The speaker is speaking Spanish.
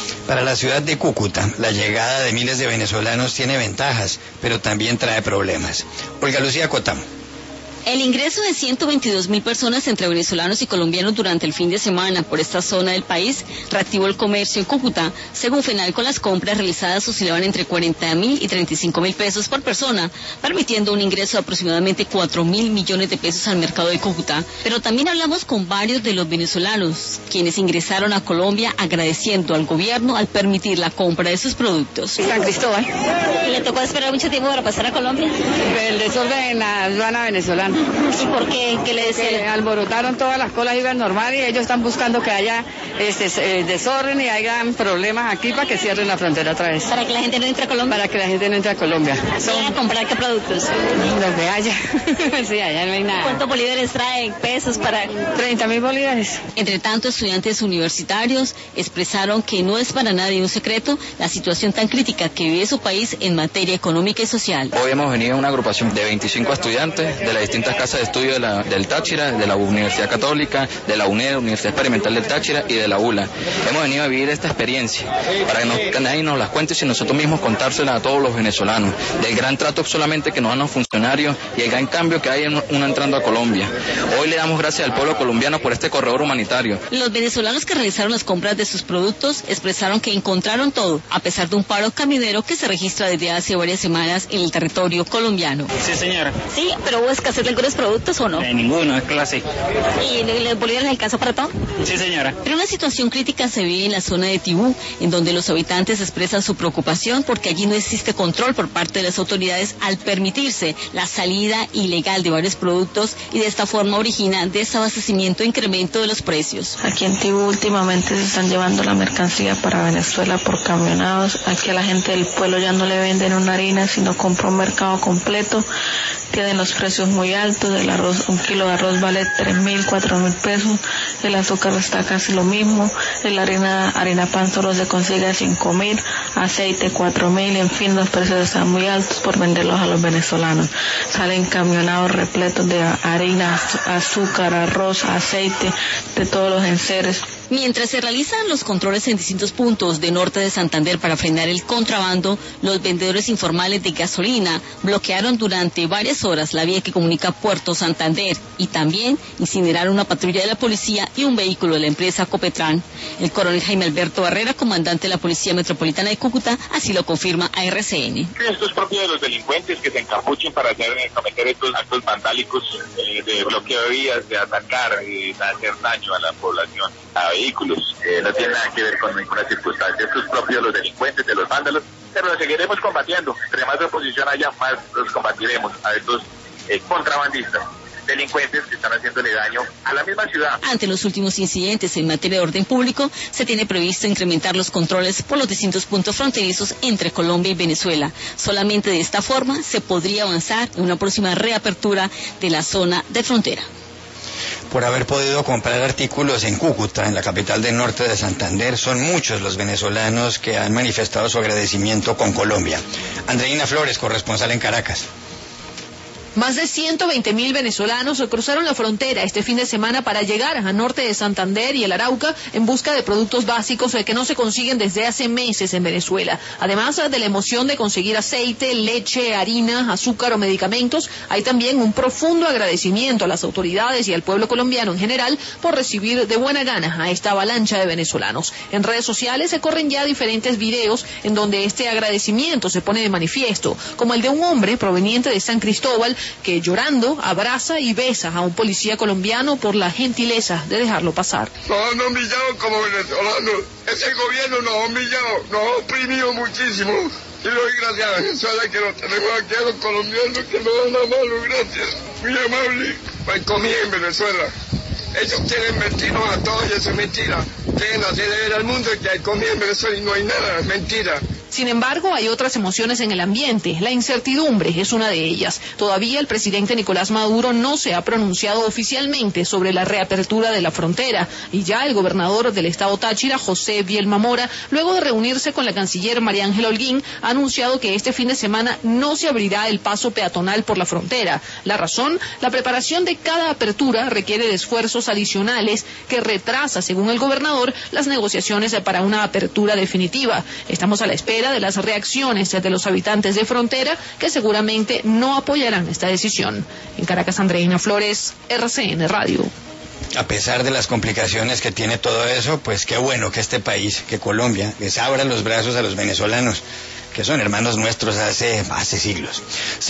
Para la ciudad de Cúcuta, la llegada de miles de venezolanos tiene ventajas, pero también trae problemas. Olga Lucía Cotamo. El ingreso de 122.000 personas entre venezolanos y colombianos durante el fin de semana por esta zona del país reactivó el comercio en Cúcuta. Según FENALCO, las compras realizadas oscilaban entre 40.000 y 35.000 pesos por persona, permitiendo un ingreso de aproximadamente 4.000 millones de pesos al mercado de Cúcuta. Pero también hablamos con varios de los venezolanos, quienes ingresaron a Colombia agradeciendo al gobierno al permitir la compra de sus productos. San Cristóbal. ¿Le tocó esperar mucho tiempo para pasar a Colombia? El desorden en la aduana venezolana. ¿Y por qué? ¿Qué le decía? Alborotaron todas las colas, iban normal y ellos están buscando que haya desorden y hayan problemas aquí para que cierren la frontera otra vez. ¿Para que la gente no entre a Colombia? Para que la gente no entre a Colombia. ¿Van a comprar qué productos? Lo que haya. Sí, allá no hay nada. ¿Cuántos bolívares traen? ¿Pesos para...? 30.000 bolívares. Entre tanto, estudiantes universitarios expresaron que no es para nadie un secreto la situación tan crítica que vive su país en materia económica y social. Hoy hemos venido a una agrupación de 25 estudiantes de las distintas casas de estudio del Táchira, de la Universidad Católica, de la UNED, Universidad Experimental del Táchira y de la ULA. Hemos venido a vivir esta experiencia para que nadie nos las cuente, sino nosotros mismos contársela a todos los venezolanos, del gran trato solamente que nos dan los funcionarios y el gran cambio que hay en una entrando a Colombia. Hoy le damos gracias al pueblo colombiano por este corredor humanitario. Los venezolanos que realizaron las compras de sus productos expresaron que encontraron todo, a pesar de un paro caminero que se registra desde hace varias semanas en el territorio colombiano. Sí, señora. Sí, pero hubo escasez de algunos productos o no. Ninguno, es clase. ¿Y los bolívares alcanzó para todo? Sí, señora. Pero una situación crítica se vive en la zona de Tibú, en donde los habitantes expresan su preocupación porque allí no existe control por parte de las autoridades al permitirse la salida ilegal de varios productos y de esta forma origina desabastecimiento e incremento de los precios. Aquí en Tibú últimamente se están llevando la mercancía para Venezuela por camionados. Aquí a la gente del pueblo ya no le venden una harina, sino compra un mercado completo. Tienen los precios muy altos, del arroz, un kilo de arroz vale 3.000, 4.000 pesos, el azúcar está casi lo mismo, la harina pan solo se consigue a 5.000, aceite 4.000, en fin, los precios están muy altos por venderlos a los venezolanos. Salen camionados repletos de harina, azúcar, arroz, aceite, de todos los enseres. Mientras se realizan los controles en distintos puntos de norte de Santander para frenar el contrabando, los vendedores informales de gasolina bloquearon durante varias horas la vía que comunica Puerto Santander y también incineraron una patrulla de la policía y un vehículo de la empresa Copetran. El coronel Jaime Alberto Barrera, comandante de la Policía Metropolitana de Cúcuta, así lo confirma a RCN. Esto es propio de los delincuentes que se encapuchen para cometer estos actos vandálicos de bloqueo de vías, de atacar y de hacer daño a la población, a vehículos. No tiene nada que ver con ninguna circunstancia. Esto es propio de los delincuentes, de los vándalos, pero lo seguiremos combatiendo. Entre más oposición haya, más los combatiremos a estos contrabandistas, delincuentes que están haciéndole daño a la misma ciudad. Ante los últimos incidentes en materia de orden público, se tiene previsto incrementar los controles por los distintos puntos fronterizos entre Colombia y Venezuela. Solamente de esta forma se podría avanzar en una próxima reapertura de la zona de frontera. Por haber podido comprar artículos en Cúcuta, en la capital del norte de Santander, son muchos los venezolanos que han manifestado su agradecimiento con Colombia. Andreina Flores, corresponsal en Caracas. Más de 120.000 venezolanos cruzaron la frontera este fin de semana para llegar a norte de Santander y el Arauca en busca de productos básicos que no se consiguen desde hace meses en Venezuela. Además de la emoción de conseguir aceite, leche, harina, azúcar o medicamentos, hay también un profundo agradecimiento a las autoridades y al pueblo colombiano en general por recibir de buena gana a esta avalancha de venezolanos. En redes sociales se corren ya diferentes videos en donde este agradecimiento se pone de manifiesto, como el de un hombre proveniente de San Cristóbal que llorando abraza y besa a un policía colombiano por la gentileza de dejarlo pasar. Nos han humillado como venezolanos. Ese gobierno nos ha humillado, nos ha oprimido muchísimo. Y le doy gracias a Venezuela que lo tenemos aquí, a los colombianos que nos dan la mano, gracias. Muy amable. Hay comida en Venezuela. Ellos quieren mentirnos a todos y eso es mentira. Quieren hacer ver al mundo que hay comida en Venezuela y no hay nada, es mentira. Sin embargo, hay otras emociones en el ambiente. La incertidumbre es una de ellas. Todavía el presidente Nicolás Maduro no se ha pronunciado oficialmente sobre la reapertura de la frontera, y ya el gobernador del estado Táchira, José Bielma Mora, luego de reunirse con la canciller María Ángela Holguín, ha anunciado que este fin de semana no se abrirá el paso peatonal por la frontera. La razón, la preparación de cada apertura requiere de esfuerzos adicionales que retrasa, según el gobernador, las negociaciones para una apertura definitiva. Estamos a la espera de las reacciones de los habitantes de frontera, que seguramente no apoyarán esta decisión. En Caracas, Andreina Flores, RCN Radio. A pesar de las complicaciones que tiene todo eso, pues qué bueno que este país, que Colombia, les abra los brazos a los venezolanos, que son hermanos nuestros hace siglos.